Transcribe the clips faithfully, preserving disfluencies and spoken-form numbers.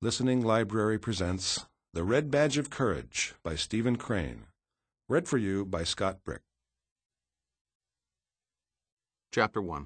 Listening Library presents The Red Badge of Courage by Stephen Crane. Read for you by Scott Brick. Chapter one.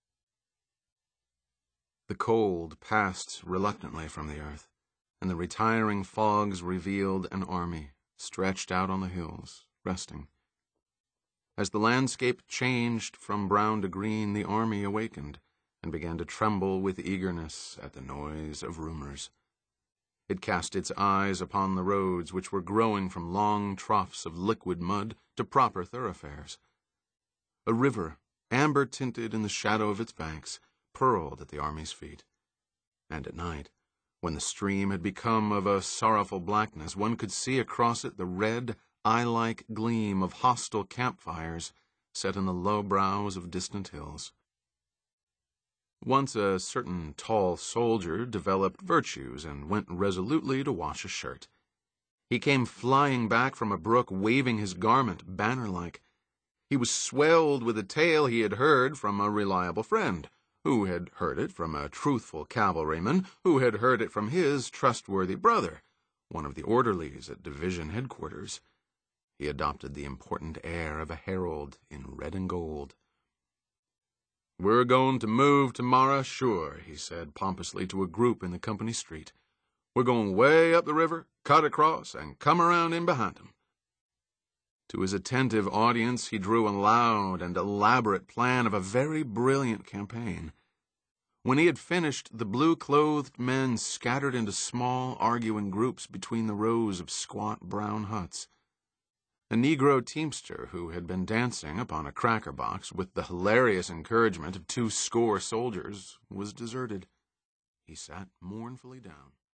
The cold passed reluctantly from the earth, and the retiring fogs revealed an army stretched out on the hills, resting. As the landscape changed from brown to green, the army awakened and began to tremble with eagerness at the noise of rumors. It cast its eyes upon the roads, which were growing from long troughs of liquid mud to proper thoroughfares. A river, amber-tinted in the shadow of its banks, purled at the army's feet. And at night, when the stream had become of a sorrowful blackness, one could see across it the red, eye-like gleam of hostile campfires set in the low brows of distant hills. Once a certain tall soldier developed virtues and went resolutely to wash a shirt. He came flying back from a brook, waving his garment banner-like. He was swelled with a tale he had heard from a reliable friend, who had heard it from a truthful cavalryman, who had heard it from his trustworthy brother, one of the orderlies at division headquarters. He adopted the important air of a herald in red and gold. "We're going to move tomorrow, sure," he said pompously to a group in the company street. "We're going way up the river, cut across, and come around in behind 'em." To his attentive audience he drew a loud and elaborate plan of a very brilliant campaign. When he had finished, the blue-clothed men scattered into small, arguing groups between the rows of squat brown huts. A Negro teamster who had been dancing upon a cracker box with the hilarious encouragement of two score soldiers was deserted. He sat mournfully down.